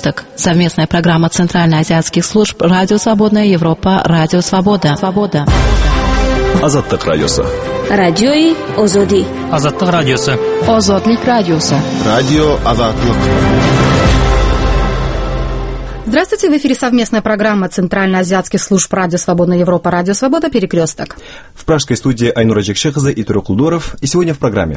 «Перекресток» — совместная программа центральноазиатских служб «Радио Свободная Европа», «Радио Свобода». Азаттык радиосы. Радиои Озоди. Азаттык радиосы. Озодлик радиосы. Радио Азаттык. Здравствуйте, в эфире совместная программа центральноазиатских служб «Радио Свободная Европа», «Радио Свобода», «Перекресток». В пражской студии Айнура Джекшехаза и Турек Лудоров. И сегодня в программе.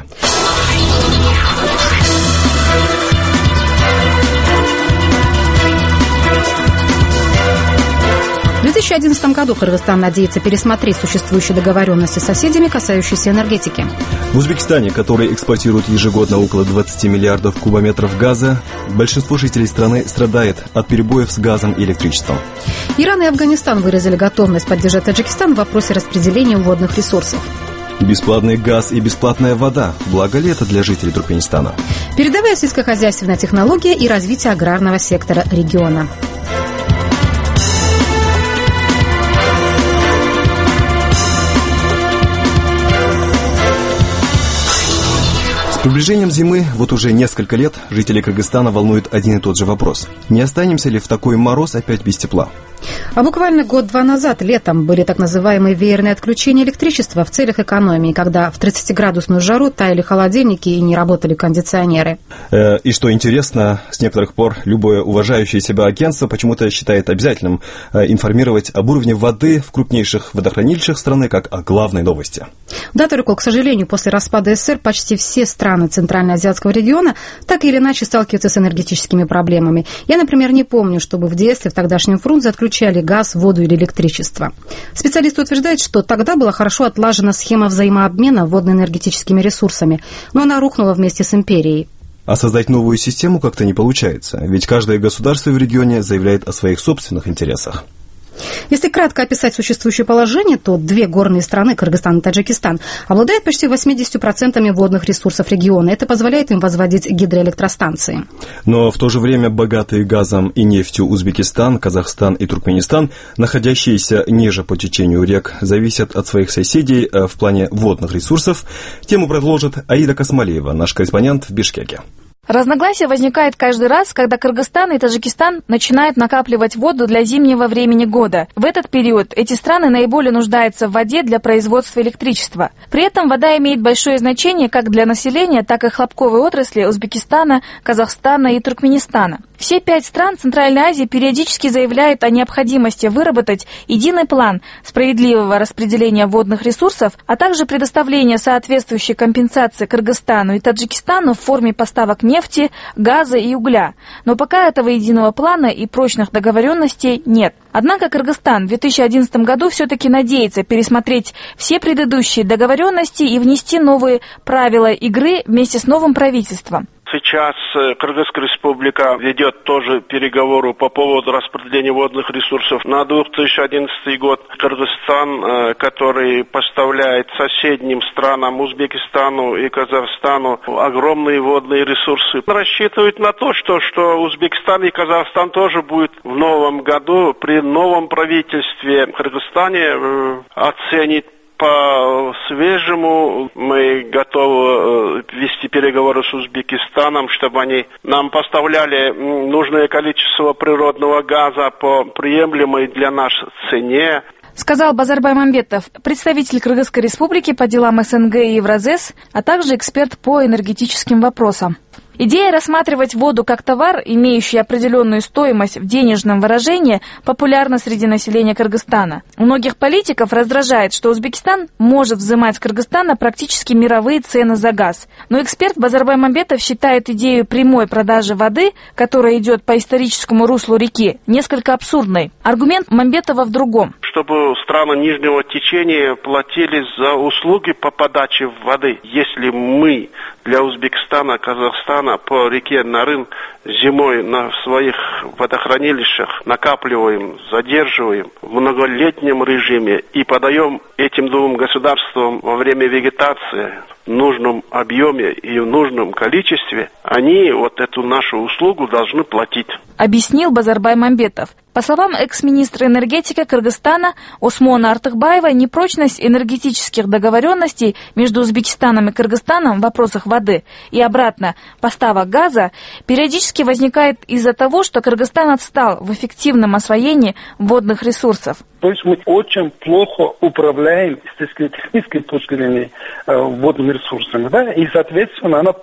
В 2011 году Кыргызстан надеется пересмотреть существующие договоренности с соседями, касающиеся энергетики. В Узбекистане, который эксплуатирует ежегодно около 20 миллиардов кубометров газа, большинство жителей страны страдает от перебоев с газом и электричеством. Иран и Афганистан выразили готовность поддержать Таджикистан в вопросе распределения водных ресурсов. Бесплатный газ и бесплатная вода. Благо ли это для жителей Туркменистана? Передовая сельскохозяйственная технология и развитие аграрного сектора региона. С приближением зимы вот уже несколько лет жители Кыргызстана волнует один и тот же вопрос. Не останемся ли в такой мороз опять без тепла? А буквально год-два назад, летом, были так называемые веерные отключения электричества в целях экономии, когда в 30-градусную жару таяли холодильники и не работали кондиционеры. И что интересно, с некоторых пор любое уважающее себя агентство почему-то считает обязательным информировать об уровне воды в крупнейших водохранилищах страны как о главной новости. Да, только, к сожалению, после распада СССР почти все страны Центральноазиатского региона так или иначе сталкиваются с энергетическими проблемами. Я, например, не помню, чтобы в детстве в тогдашнем Фрунзе отключали газ, воду или электричество. Специалисты утверждают, что тогда была хорошо отлажена схема взаимообмена водно-энергетическими ресурсами, но она рухнула вместе с империей. А создать новую систему как-то не получается, ведь каждое государство в регионе заявляет о своих собственных интересах. Если кратко описать существующее положение, то две горные страны, Кыргызстан и Таджикистан, обладают почти 80% водных ресурсов региона. Это позволяет им возводить гидроэлектростанции. Но в то же время богатые газом и нефтью Узбекистан, Казахстан и Туркменистан, находящиеся ниже по течению рек, зависят от своих соседей в плане водных ресурсов. Тему продолжит Аида Касмалиева, наш корреспондент в Бишкеке. Разногласие возникает каждый раз, когда Кыргызстан и Таджикистан начинают накапливать воду для зимнего времени года. В этот период эти страны наиболее нуждаются в воде для производства электричества. При этом вода имеет большое значение как для населения, так и хлопковой отрасли Узбекистана, Казахстана и Туркменистана. Все 5 стран Центральной Азии периодически заявляют о необходимости выработать единый план справедливого распределения водных ресурсов, а также предоставления соответствующей компенсации Кыргызстану и Таджикистану в форме поставок нефти, газа и угля. Но пока этого единого плана и прочных договоренностей нет. Однако Кыргызстан в 2011 году все-таки надеется пересмотреть все предыдущие договоренности и внести новые правила игры вместе с новым правительством. Сейчас Кыргызская республика ведет тоже переговоры по поводу распределения водных ресурсов на 2011 год. Кыргызстан, который поставляет соседним странам Узбекистану и Казахстану огромные водные ресурсы, рассчитывает на то, что Узбекистан и Казахстан тоже будут в новом году при новом правительстве в Кыргызстане оценить по-свежему. Мы готовы вести переговоры с Узбекистаном, чтобы они нам поставляли нужное количество природного газа по приемлемой для нас цене. Сказал Базарбай Мамбетов, представитель Кыргызской республики по делам СНГ и Евразес, а также эксперт по энергетическим вопросам. Идея рассматривать воду как товар, имеющий определенную стоимость в денежном выражении, популярна среди населения Кыргызстана. Многих политиков раздражает, что Узбекистан может взимать с Кыргызстана практически мировые цены за газ. Но эксперт Базарбай Мамбетов считает идею прямой продажи воды, которая идет по историческому руслу реки, несколько абсурдной. Аргумент Мамбетова в другом. Чтобы страны нижнего течения платили за услуги по подаче воды. Если мы для Узбекистана, Казахстана по реке Нарын зимой на своих водохранилищах накапливаем, задерживаем в многолетнем режиме и подаем этим двум государствам во время вегетации в нужном объеме и в нужном количестве, они вот эту нашу услугу должны платить. Объяснил Базарбай Мамбетов. По словам экс-министра энергетики Кыргызстана Осмона Артыкбаева, непрочность энергетических договоренностей между Узбекистаном и Кыргызстаном в вопросах воды и обратно поставок газа периодически возникает из-за того, что Кыргызстан отстал в эффективном освоении водных ресурсов. То есть мы очень плохо управляем с технической точки зрения водными ресурсами, да, и, соответственно, она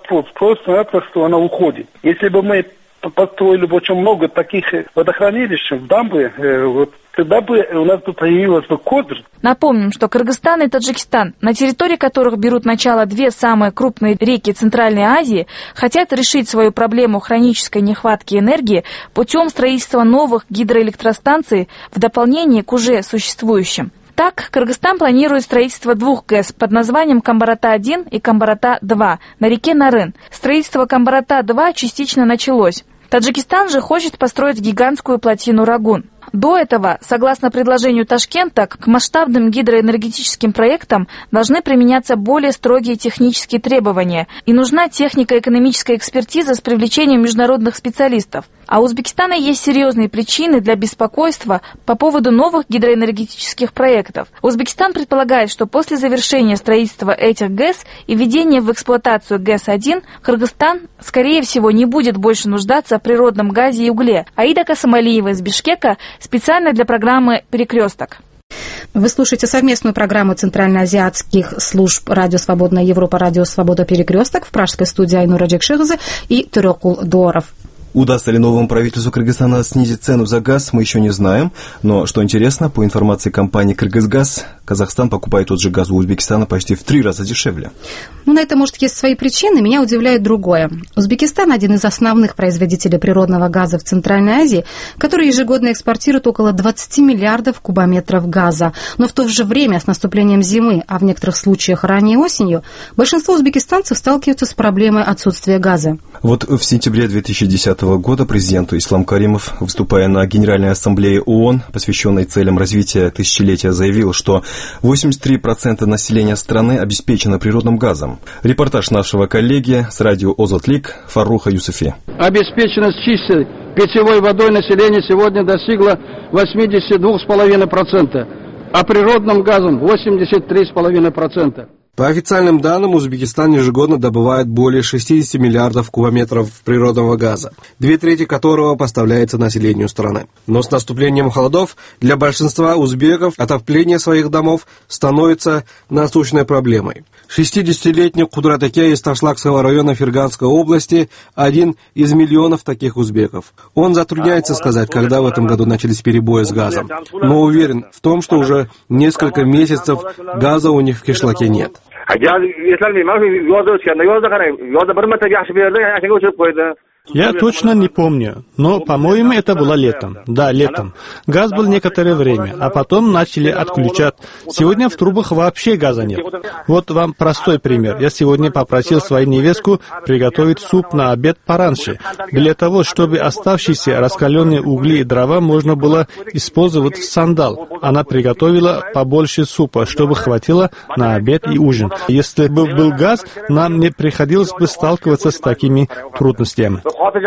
просто она уходит. Если бы мы построили бы очень много таких водохранилищ, дамбы, тогда бы у нас появилась бы Кодр. Напомним, что Кыргызстан и Таджикистан, на территории которых берут начало две самые крупные реки Центральной Азии, хотят решить свою проблему хронической нехватки энергии путем строительства новых гидроэлектростанций в дополнение к уже существующим. Так, Кыргызстан планирует строительство двух ГЭС под названием Камбарата-1 и Камбарата-2 на реке Нарын. Строительство Камбарата-2 частично началось. Таджикистан же хочет построить гигантскую плотину Рагун. До этого, согласно предложению Ташкента, к масштабным гидроэнергетическим проектам должны применяться более строгие технические требования, и нужна технико-экономическая экспертиза с привлечением международных специалистов. А у Узбекистана есть серьезные причины для беспокойства по поводу новых гидроэнергетических проектов. Узбекистан предполагает, что после завершения строительства этих ГЭС и введения в эксплуатацию ГЭС-1, Кыргызстан, скорее всего, не будет больше нуждаться в природном газе и угле. Аида Касымалиева из Бишкека специально для программы «Перекресток». Вы слушаете совместную программу центральноазиатских служб «Радио Свободная Европа», «Радио Свобода. Перекресток» в пражской студии Айнура Джекширзе и Турекул Дуоров. Удастся ли новому правительству Кыргызстана снизить цену за газ, мы еще не знаем. Но, что интересно, по информации компании «Кыргызгаз», Казахстан покупает тот же газ у Узбекистана почти в 3 раза дешевле. На это, может, есть свои причины. Меня удивляет другое. Узбекистан – один из основных производителей природного газа в Центральной Азии, который ежегодно экспортирует около 20 миллиардов кубометров газа. Но в то же время, с наступлением зимы, а в некоторых случаях ранней осенью, большинство узбекистанцев сталкиваются с проблемой отсутствия газа. Вот в сентябре 2010 года президент Ислам Каримов, выступая на Генеральной Ассамблее ООН, посвященной целям развития тысячелетия, заявил, что 83% населения страны обеспечено природным газом. Репортаж нашего коллеги с радио Озотлик Фарруха Юсуфи. Обеспеченность чистой питьевой водой населения сегодня достигла 82,5%, а природным газом 83,5%. По официальным данным, Узбекистан ежегодно добывает более 60 миллиардов кубометров природного газа, 2/3 которого поставляется населению страны. Но с наступлением холодов для большинства узбеков отопление своих домов становится насущной проблемой. 60-летний Кудратаке из Ташлакского района Ферганской области – один из миллионов таких узбеков. Он затрудняется сказать, когда в этом году начались перебои с газом, но уверен в том, что уже несколько месяцев газа у них в кишлаке нет. Я точно не помню, но, по-моему, это было летом. Да, летом. Газ был некоторое время, а потом начали отключать. Сегодня в трубах вообще газа нет. Вот вам простой пример. Я сегодня попросил свою невестку приготовить суп на обед пораньше. Для того, чтобы оставшиеся раскаленные угли и дрова можно было использовать в сандал. Она приготовила побольше супа, чтобы хватило на обед и ужин. Если бы был газ, нам не приходилось бы сталкиваться с такими трудностями.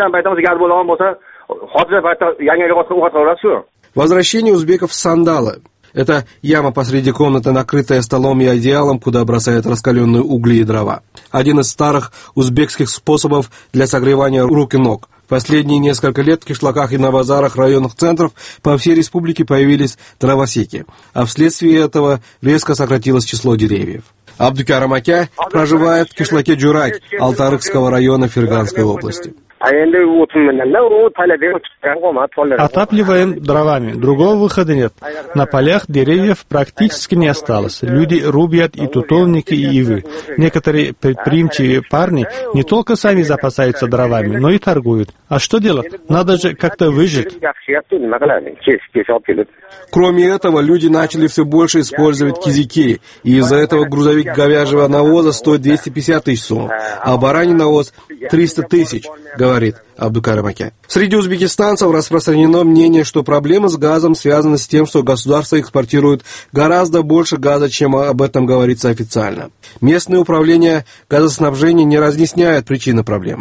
Возвращение узбеков в сандалы. Это яма посреди комнаты, накрытая столом и одеялом, куда бросают раскаленные угли и дрова. Один из старых узбекских способов для согревания рук и ног. В последние несколько лет в кишлаках и на базарах районных центров по всей республике появились дровосеки, а вследствие этого резко сократилось число деревьев. Абдукарам Аке проживает в кишлаке Джурак Алтарыкского района Ферганской области. Отапливаем дровами. Другого выхода нет. На полях деревьев практически не осталось. Люди рубят и тутовники, и ивы. Некоторые предприимчивые парни не только сами запасаются дровами, но и торгуют. А что делать? Надо же как-то выжить. Кроме этого, люди начали все больше использовать кизики, и из-за этого грузовик говяжьего навоза стоит 250 тысяч сом, а бараний навоз 300 тысяч, говорит Абдукарим Аке. Среди узбекистанцев распространено мнение, что проблемы с газом связаны с тем, что государство экспортирует гораздо больше газа, чем об этом говорится официально. Местное управление газоснабжения не разъясняет причины проблемы.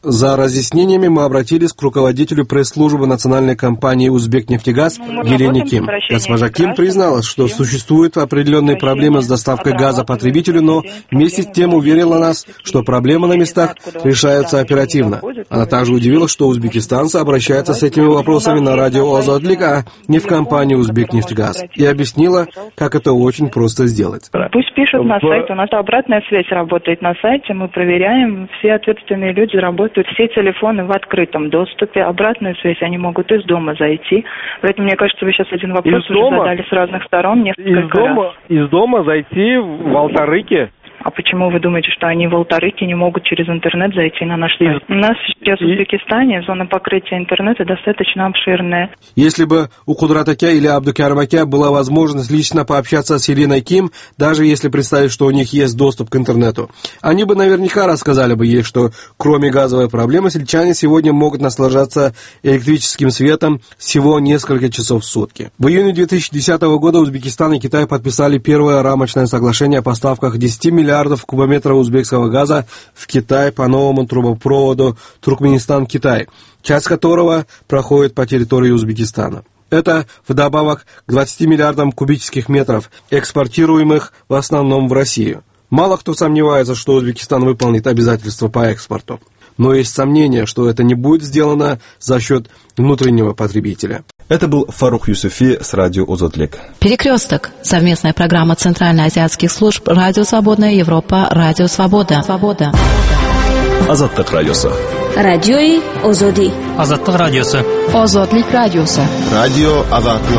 За разъяснениями мы обратились к руководителю пресс-службы национальной компании «Узбекнефтегаз» Елене Ким. Госпожа Ким призналась, что существуют определенные проблемы с доставкой газа потребителю, но вместе с тем уверила нас, что проблемы на местах решаются оперативно. Она также удивилась, что узбекистанцы обращаются с этими вопросами на радио «Азатлик», а не в компанию «Узбекнефтегаз», и объяснила, как это очень просто сделать. Пусть пишут на сайт, у нас обратная связь работает на сайте, мы проверяем, все ответственные люди работают. Все телефоны в открытом доступе, обратную связь они могут из дома зайти. Поэтому, мне кажется, вы сейчас один вопрос уже задали с разных сторон несколько раз. Из дома зайти в Алтарыке. А почему вы думаете, что они в Алтарыке не могут через интернет зайти на наш сайт? У нас сейчас в Узбекистане зона покрытия интернета достаточно обширная. Если бы у Кудратаке или Абдукармаке была возможность лично пообщаться с Еленой Ким, даже если представить, что у них есть доступ к интернету, они бы наверняка рассказали бы ей, что кроме газовой проблемы сельчане сегодня могут наслаждаться электрическим светом всего несколько часов в сутки. В июне 2010 года Узбекистан и Китай подписали первое рамочное соглашение о поставках 10 миллиардов кубометров узбекского газа в Китай по новому трубопроводу Туркменистан-Китай, часть которого проходит по территории Узбекистана. Это вдобавок к 20 миллиардам кубических метров, экспортируемых в основном в Россию. Мало кто сомневается, что Узбекистан выполнит обязательства по экспорту. Но есть сомнение, что это не будет сделано за счет внутреннего потребителя. Это был Фарух Юсуфи с радио «Азатлик». «Перекресток» — совместная программа Центральноазиатских служб «Радио Свободная Европа», «Радио Свобода». Азаттык радиосы. Радиои Озоди. Азаттык радиосы. Азатлик радиосы. Радио Азатлык.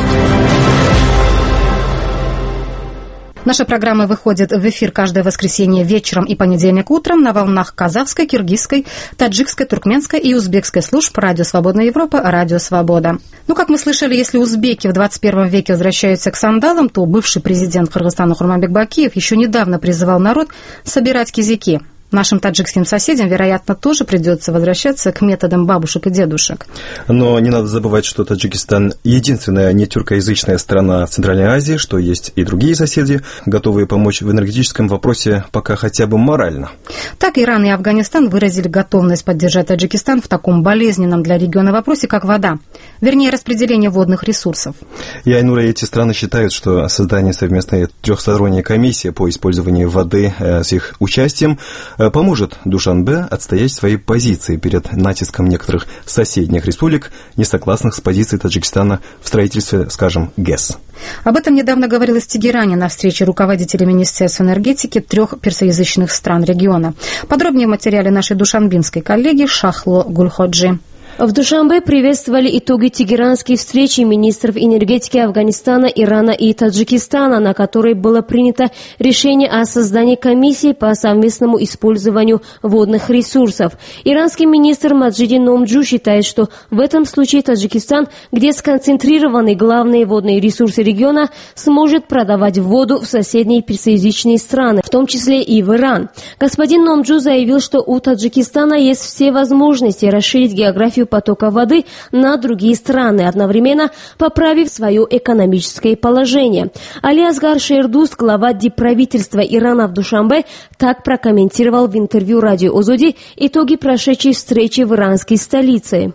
Наша программа выходит в эфир каждое воскресенье вечером и понедельник утром на волнах казахской, киргизской, таджикской, туркменской и узбекской служб «Радио Свободная Европа», «Радио Свобода». Как мы слышали, если узбеки в 21 веке возвращаются к сандалам, то бывший президент Кыргызстана Хурманбек Бакиев еще недавно призывал народ собирать кизяки. Нашим таджикским соседям, вероятно, тоже придется возвращаться к методам бабушек и дедушек. Но не надо забывать, что Таджикистан единственная не тюркоязычная страна в Центральной Азии, что есть и другие соседи, готовые помочь в энергетическом вопросе пока хотя бы морально. Так Иран и Афганистан выразили готовность поддержать Таджикистан в таком болезненном для региона вопросе, как вода. Вернее, распределение водных ресурсов. И, Айнура, эти страны считают, что создание совместной трехсторонней комиссии по использованию воды с их участием поможет Душанбе отстоять свои позиции перед натиском некоторых соседних республик, не согласных с позицией Таджикистана в строительстве, скажем, ГЭС. Об этом недавно говорилось в Тегеране на встрече руководителей Министерства энергетики 3 персоязычных стран региона. Подробнее в материале нашей душанбинской коллеги Шахло Гульходжи. В Душанбе приветствовали итоги тегеранской встречи министров энергетики Афганистана, Ирана и Таджикистана, на которой было принято решение о создании комиссии по совместному использованию водных ресурсов. Иранский министр Маджиди Номджу считает, что в этом случае Таджикистан, где сконцентрированы главные водные ресурсы региона, сможет продавать воду в соседние персоязычные страны, в том числе и в Иран. Господин Номджу заявил, что у Таджикистана есть все возможности расширить географию потока воды на другие страны, одновременно поправив свое экономическое положение. Али Асгар Шердус, глава дипправительства Ирана в Душанбе, так прокомментировал в интервью радио Озоди итоги прошедшей встречи в иранской столице.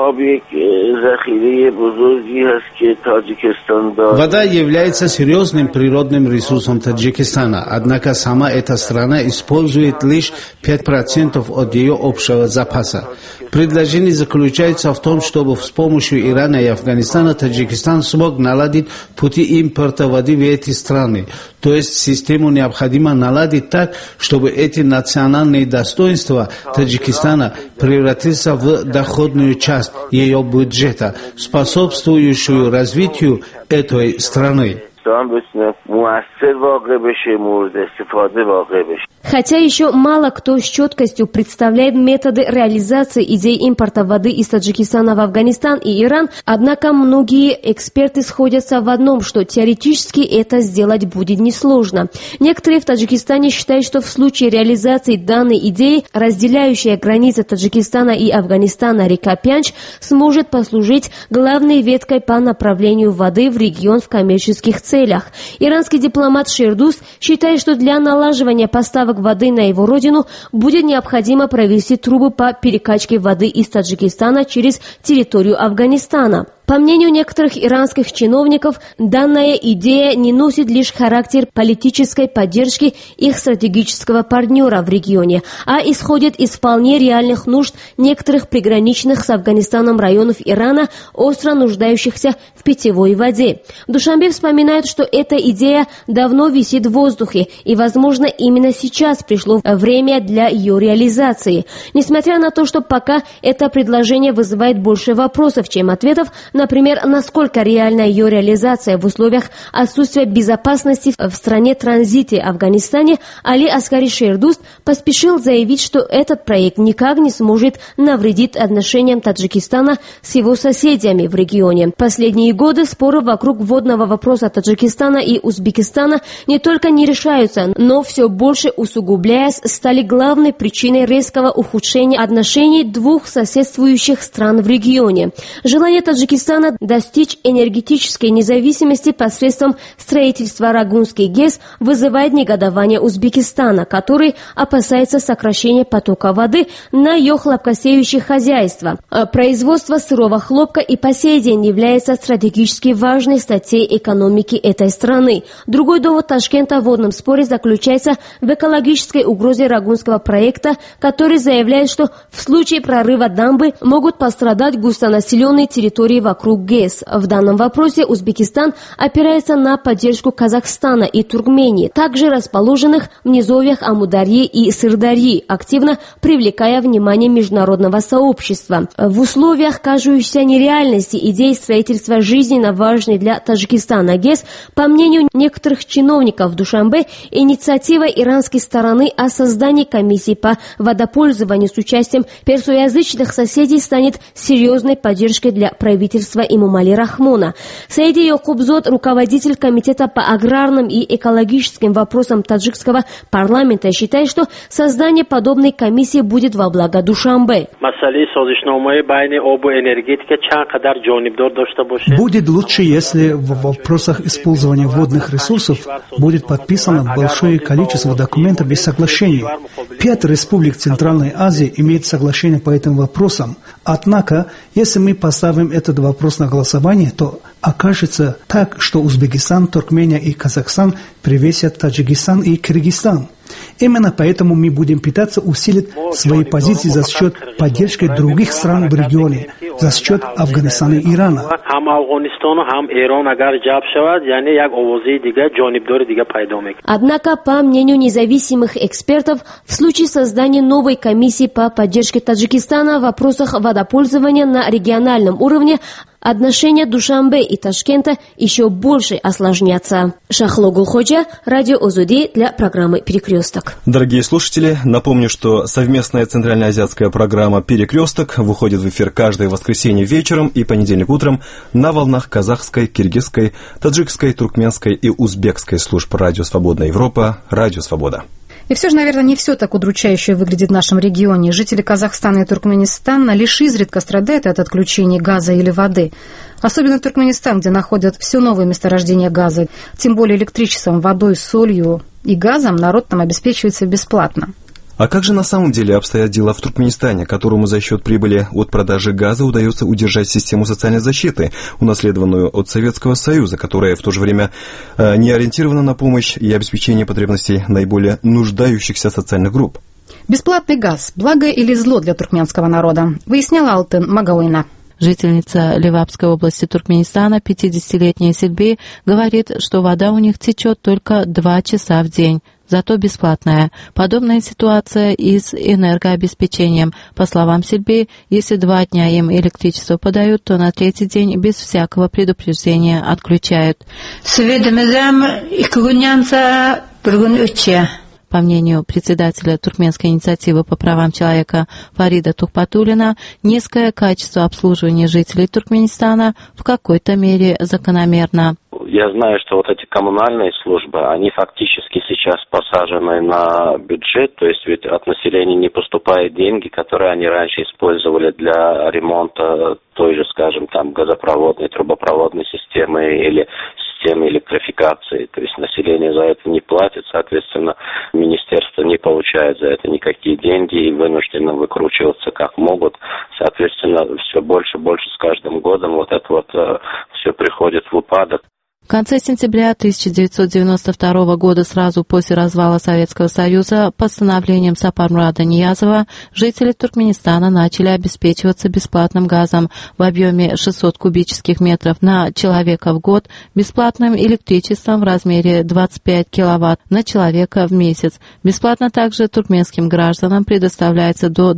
Вода является серьезным природным ресурсом Таджикистана, однако сама эта страна использует лишь 5% от ее общего запаса. Предложение заключается в том, чтобы с помощью Ирана и Афганистана Таджикистан смог наладить пути импорта воды в эти страны. То есть систему необходимо наладить так, чтобы эти национальные достоинства Таджикистана превратились в доходную часть ее бюджета, способствующую развитию этой страны. Хотя еще мало кто с четкостью представляет методы реализации идей импорта воды из Таджикистана в Афганистан и Иран, однако многие эксперты сходятся в одном, что теоретически это сделать будет несложно. Некоторые в Таджикистане считают, что в случае реализации данной идеи, разделяющая границы Таджикистана и Афганистана река Пянч сможет послужить главной веткой по направлению воды в регион в коммерческих целях. целях. Иранский дипломат Шердус считает, что для налаживания поставок воды на его родину будет необходимо провести трубы по перекачке воды из Таджикистана через территорию Афганистана. По мнению некоторых иранских чиновников, данная идея не носит лишь характер политической поддержки их стратегического партнера в регионе, а исходит из вполне реальных нужд некоторых приграничных с Афганистаном районов Ирана, остро нуждающихся в питьевой воде. В Душанбе вспоминают, что эта идея давно висит в воздухе, и, возможно, именно сейчас пришло время для ее реализации. Несмотря на то, что пока это предложение вызывает больше вопросов, чем ответов, например, насколько реальна ее реализация в условиях отсутствия безопасности в стране-транзите Афганистане, Али Аскари Шердуст поспешил заявить, что этот проект никак не сможет навредить отношениям Таджикистана с его соседями в регионе. Последние годы споры вокруг водного вопроса Таджикистана и Узбекистана не только не решаются, но все больше усугубляясь, стали главной причиной резкого ухудшения отношений двух соседствующих стран в регионе. Желание Таджикистана достичь энергетической независимости посредством строительства Рагунской ГЭС вызывает негодование Узбекистана, который опасается сокращения потока воды на ее хлопкосеющие хозяйства. Производство сырого хлопка и по сей день является стратегически важной статьей экономики этой страны. Другой довод Ташкента в водном споре заключается в экологической угрозе Рагунского проекта, который заявляет, что в случае прорыва дамбы могут пострадать густонаселенные территории вокруг ГЭС. В данном вопросе Узбекистан опирается на поддержку Казахстана и Туркмении, также расположенных в низовьях Амударьи и Сырдарьи, активно привлекая внимание международного сообщества. В условиях кажущейся нереальности идеи строительства жизненно важной для Таджикистана ГЭС, по мнению некоторых чиновников в Душанбе, инициатива иранской стороны о создании комиссии по водопользованию с участием персоязычных соседей станет серьезной поддержкой для правительства Имамали Рахмона. Саиди Йокубзод, руководитель комитета по аграрным и экологическим вопросам таджикского парламента, считает, что создание подобной комиссии будет во благо Душанбе. Будет лучше, если в вопросах использования водных ресурсов будет подписано большое количество документов и соглашений. 5 республик Центральной Азии имеют соглашение по этим вопросам. Однако, если мы поставим этот вопрос на голосование, то окажется так, что Узбекистан, Туркмения и Казахстан превесят Таджикистан и Кыргызстан. Именно поэтому мы будем пытаться усилить свои позиции за счет поддержки других стран в регионе, за счет Афганистана и Ирана. Однако, по мнению независимых экспертов, в случае создания новой комиссии по поддержке Таджикистана в вопросах водопользования на региональном уровне, отношения Душанбе и Ташкента еще больше осложнятся. Шахло Гулходжа, радио Озуди для программы «Перекресток». Дорогие слушатели, напомню, что совместная центральноазиатская программа «Перекресток» выходит в эфир каждое воскресенье вечером и понедельник утром на волнах казахской, киргизской, таджикской, туркменской и узбекской служб «Радио Свободная Европа», «Радио Свобода». И все же, наверное, не все так удручающе выглядит в нашем регионе. Жители Казахстана и Туркменистана лишь изредка страдают от отключения газа или воды. Особенно Туркменистан, где находят все новые месторождения газа. Тем более электричеством, водой, солью и газом народ там обеспечивается бесплатно. А как же на самом деле обстоят дела в Туркменистане, которому за счет прибыли от продажи газа удается удержать систему социальной защиты, унаследованную от Советского Союза, которая в то же время не ориентирована на помощь и обеспечение потребностей наиболее нуждающихся социальных групп? Бесплатный газ – благо или зло для туркменского народа, выясняла Алтын Магауина. Жительница Левапской области Туркменистана, 50-летняя Сильби, говорит, что вода у них течет только 2 часа в день, зато бесплатная. Подобная ситуация и с энергообеспечением. По словам Сильби, если 2 дня им электричество подают, то на 3-й день без всякого предупреждения отключают. По мнению председателя Туркменской инициативы по правам человека Фарида Тухпатулина, низкое качество обслуживания жителей Туркменистана в какой-то мере закономерно. Я знаю, что вот эти коммунальные службы, они фактически сейчас посажены на бюджет, то есть ведь от населения не поступают деньги, которые они раньше использовали для ремонта той же, скажем, там газопроводной, трубопроводной системы или системы электрификации. То есть население за это не платит, соответственно, министерство не получает за это никакие деньги и вынуждено выкручиваться как могут. Соответственно, все больше и больше с каждым годом вот это вот все приходит в упадок. В конце сентября 1992 года, сразу после развала Советского Союза, постановлением Сапармурада Ниязова жители Туркменистана начали обеспечиваться бесплатным газом в объеме 600 кубических метров на человека в год, бесплатным электричеством в размере 25 киловатт на человека в месяц. Бесплатно также туркменским гражданам предоставляется до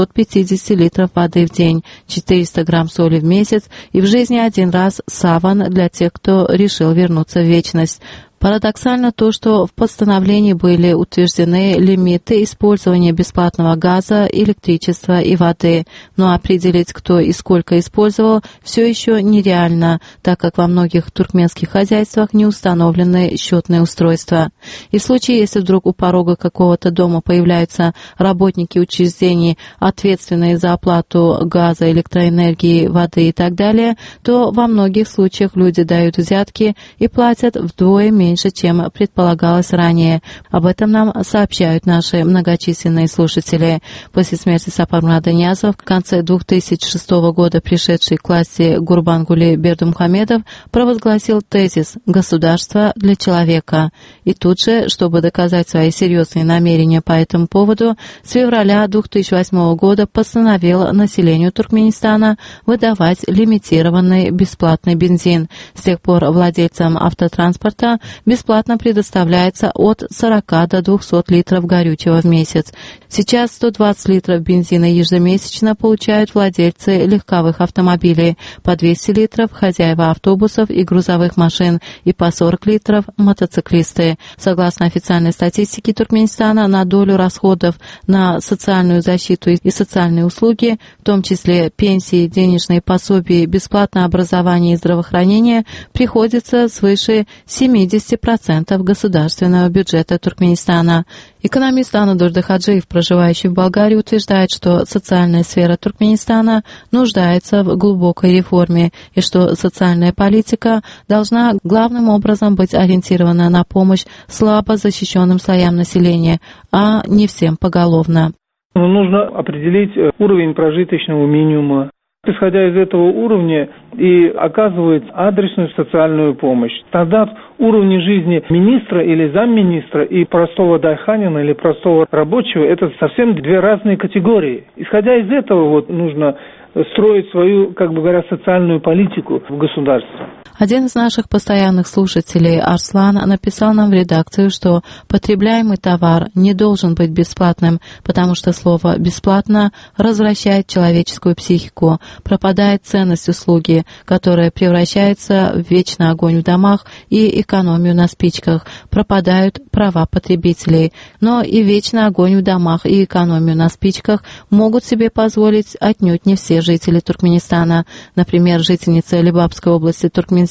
250 литров воды в день, 400 грамм соли в месяц и в жизни один раз саван для тех, кто решил вернуться в вечность. Парадоксально то, что в постановлении были утверждены лимиты использования бесплатного газа, электричества и воды, но определить, кто и сколько использовал, все еще нереально, так как во многих туркменских хозяйствах не установлены счетные устройства. И в случае, если вдруг у порога какого-то дома появляются работники учреждений, ответственные за оплату газа, электроэнергии, воды и так далее, то во многих случаях люди дают взятки и платят вдвое меньше, чем предполагалось ранее. Об этом нам сообщают наши многочисленные слушатели. После смерти Сапармурада Ниязова в конце 2006 года пришедший к власти Гурбангули Бердымухамедов провозгласил тезис «Государство для человека». И тут же, чтобы доказать свои серьезные намерения по этому поводу, с февраля 2008 года постановил населению Туркменистана выдавать лимитированный бесплатный бензин. С тех пор владельцам автотранспорта бесплатно предоставляется от 40 до 200 литров горючего в месяц. Сейчас 120 литров бензина ежемесячно получают владельцы легковых автомобилей, по 200 литров хозяева автобусов и грузовых машин и по 40 литров мотоциклисты. Согласно официальной статистике Туркменистана, на долю расходов на социальную защиту и социальные услуги, в том числе пенсии, денежные пособия, бесплатное образование и здравоохранение, приходится свыше 70% государственного бюджета Туркменистана. Экономист Анадоль Дахаджиев, проживающий в Болгарии, утверждает, что социальная сфера Туркменистана нуждается в глубокой реформе и что социальная политика должна главным образом быть ориентирована на помощь слабо защищенным слоям населения, а не всем поголовно. Нужно определить уровень прожиточного минимума. Исходя из этого уровня и оказывает адресную социальную помощь. Тогда уровни жизни министра или замминистра и простого дайханина или простого рабочего – это совсем две разные категории. Исходя из этого нужно строить свою, социальную политику в государстве. Один из наших постоянных слушателей, Арслан, написал нам в редакцию, что потребляемый товар не должен быть бесплатным, потому что слово «бесплатно» развращает человеческую психику, пропадает ценность услуги, которая превращается в вечный огонь в домах и экономию на спичках, пропадают права потребителей. Но и вечный огонь в домах и экономию на спичках могут себе позволить отнюдь не все жители Туркменистана. Например, жительница Лебапской области Туркменистана,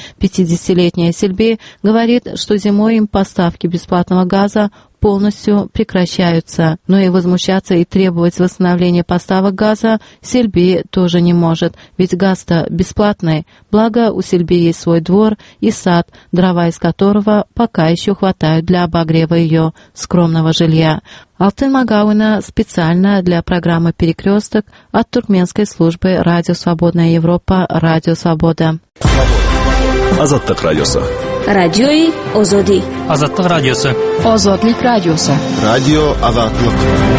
50-летняя Сельби, говорит, что зимой им поставки бесплатного газа полностью прекращаются. Но и возмущаться и требовать восстановления поставок газа Сельби тоже не может, ведь газ-то бесплатный. Благо, у Сельби есть свой двор и сад, дрова из которого пока еще хватают для обогрева ее скромного жилья. Алтын Магауина специально для программы «Перекресток» от туркменской службы «Радио Свободная Европа» «Радио Свобода». Азаттык радиосы. Радиои Озоди. Азаттык радиосы. Озодлик радиосы. Радио Азаттык.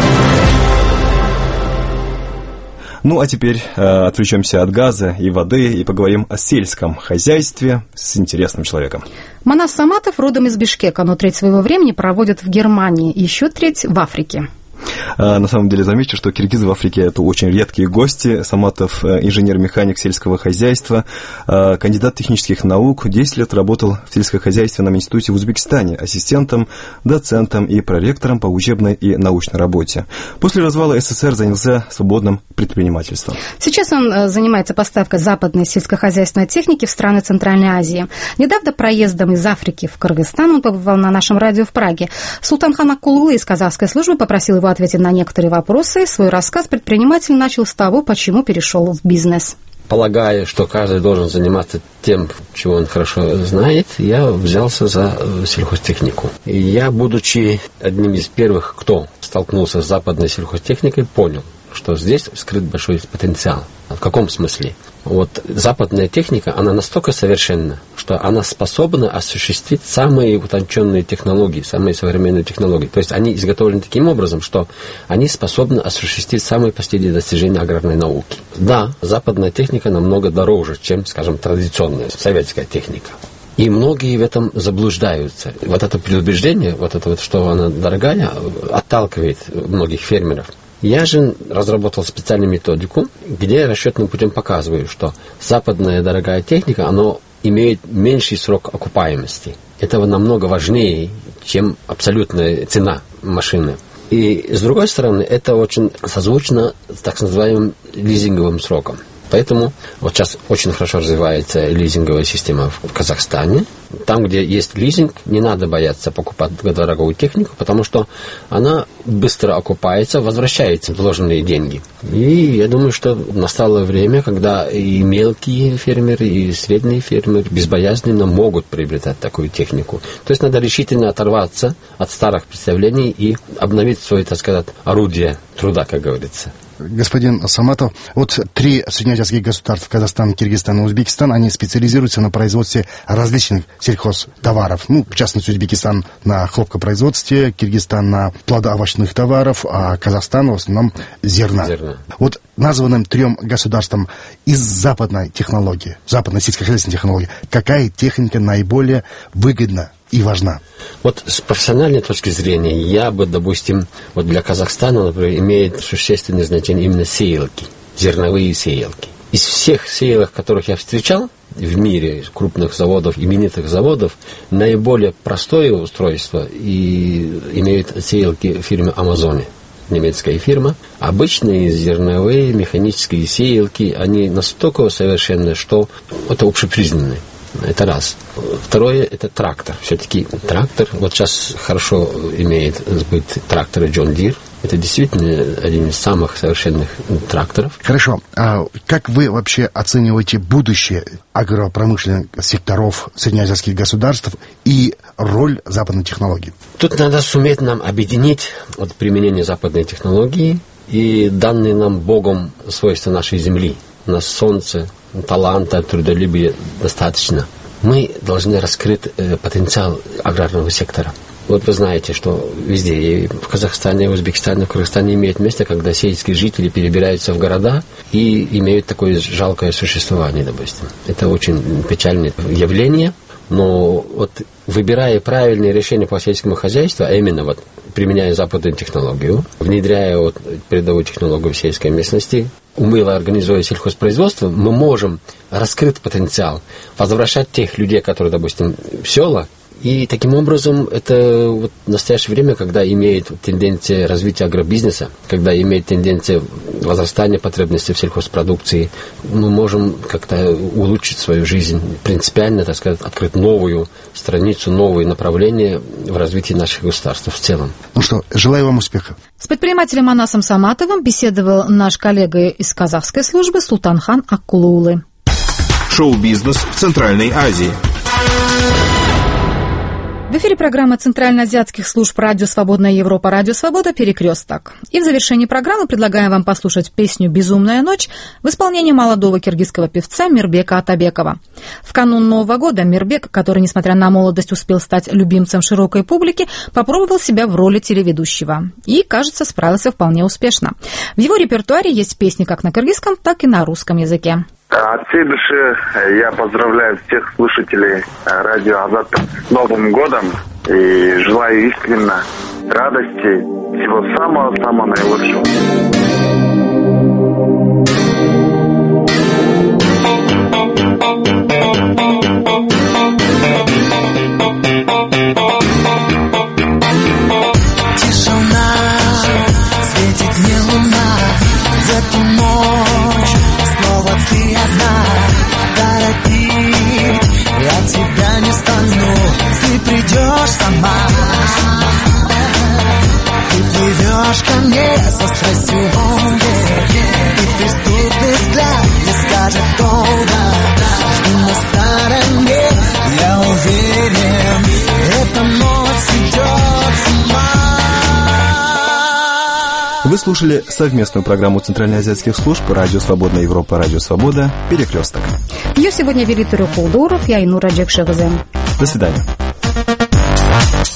Ну, а теперь отвлечемся от газа и воды и поговорим о сельском хозяйстве с интересным человеком. Манас Саматов родом из Бишкека, но треть своего времени проводит в Германии, еще треть в Африке. На самом деле замечу, что киргизы в Африке – это очень редкие гости. Саматов – инженер-механик сельского хозяйства, кандидат технических наук, 10 лет работал в сельскохозяйственном институте в Узбекистане, ассистентом, доцентом и проректором по учебной и научной работе. После развала СССР занялся свободным предпринимательством. Сейчас он занимается поставкой западной сельскохозяйственной техники в страны Центральной Азии. Недавно проездом из Африки в Кыргызстан он побывал на нашем радио в Праге. Султанхан Акуллы из казахской службы попросил его ответить на некоторые вопросы. Свой рассказ предприниматель начал с того, почему перешел в бизнес. полагая, что каждый должен заниматься тем, чего он хорошо знает, я взялся за сельхозтехнику. И я, будучи одним из первых, кто столкнулся с западной сельхозтехникой, понял, что здесь скрыт большой потенциал. В каком смысле? Вот западная техника, она настолько совершенна, что она способна осуществить самые утонченные технологии, самые современные технологии. То есть они изготовлены таким образом, что они способны осуществить самые последние достижения аграрной науки. Да, западная техника намного дороже, чем, скажем, традиционная советская техника. И многие в этом заблуждаются. Вот это предубеждение, вот это вот, что она дорогая, отталкивает многих фермеров. Я же разработал специальную методику, где я расчетным путем показываю, что западная дорогая техника, она имеет меньший срок окупаемости. Это намного важнее, чем абсолютная цена машины. И с другой стороны, это очень созвучно с так называемым лизинговым сроком. Поэтому вот сейчас очень хорошо развивается лизинговая система в Казахстане. Там, где есть лизинг, не надо бояться покупать дорогую технику, потому что она быстро окупается, возвращается вложенные деньги. И я думаю, что настало время, когда и мелкие фермеры, и средние фермеры безбоязненно могут приобретать такую технику. То есть надо решительно оторваться от старых представлений и обновить свое, так сказать, орудие труда, как говорится. Господин Саматов, вот 3 среднеазиатских государства, Казахстан, Киргизстан и Узбекистан, они специализируются на производстве различных сельхозтоваров. Ну, в частности, Узбекистан на хлопкопроизводстве, Киргизстан на плодоовощных товаров, а Казахстан в основном зерна. Вот названным 3 государствам из западной технологии, западной сельскохозяйственной технологии, какая техника наиболее выгодна и важна? Вот с профессиональной точки зрения, я бы, допустим, вот для Казахстана, например, имеет существенное значение именно сеялки, зерновые сеялки. Из всех сеялок, которых я встречал в мире, крупных заводов, именитых заводов, наиболее простое устройство и имеют сеялки фирмы Амазоне. Немецкая фирма. Обычные зерновые механические сеялки, они настолько совершенны, что это общепризнанные. Это раз. Второе, это трактор. Все-таки трактор, вот сейчас хорошо имеет сбыт трактора John Deere. Это действительно один из самых совершенных тракторов. Хорошо. А как вы вообще оцениваете будущее агропромышленных секторов среднеазиатских государств и роль западной технологии? Тут надо суметь нам объединить вот применение западной технологии и данные нам Богом свойства нашей земли. У нас солнце, таланта, трудолюбия достаточно. Мы должны раскрыть потенциал аграрного сектора. Вот вы знаете, что везде, и в Казахстане, в Узбекистане, в Кыргызстане имеет место, когда сельские жители перебираются в города и имеют такое жалкое существование, допустим. Это очень печальное явление, но вот выбирая правильные решения по сельскому хозяйству, а именно вот применяя западную технологию, внедряя вот передовую технологию в сельской местности, умело организуя сельхозпроизводство, мы можем раскрыть потенциал, возвращать тех людей, которые, допустим, в села. И таким образом, это вот в настоящее время, когда имеет тенденция развития агробизнеса, когда имеет тенденция возрастания потребностей в сельхозпродукции, мы можем как-то улучшить свою жизнь, принципиально, так сказать, открыть новую страницу, новые направления в развитии наших государств в целом. Ну что, желаю вам успехов. С предпринимателем Анасом Саматовым беседовал наш коллега из казахской службы Султанхан Аккулуулы. Шоу-бизнес в Центральной Азии. В эфире программа Центральноазиатских служб «Радио Свободная Европа», «Радио Свобода», «Перекресток». И в завершении программы предлагаем вам послушать песню «Безумная ночь» в исполнении молодого киргизского певца Мирбека Атабекова. В канун Нового года Мирбек, который, несмотря на молодость, успел стать любимцем широкой публики, попробовал себя в роли телеведущего. И, кажется, справился вполне успешно. В его репертуаре есть песни как на киргизском, так и на русском языке. От всей души я поздравляю всех слушателей радио Азат с Новым годом и желаю искренне радости, всего самого-самого наилучшего. Тишина, светит не луна, в эту ночь снова ты одна. Торопить я тебя не стану, ты придешь сама. Ты плывешь ко мне со страстью. Вы слушали совместную программу Центральноазиатских служб «Радио Свободная Европа», «Радио Свобода», «Перекресток». Ее сегодня вели Турек Улдуров, я Инура Джекшевзе. До свидания.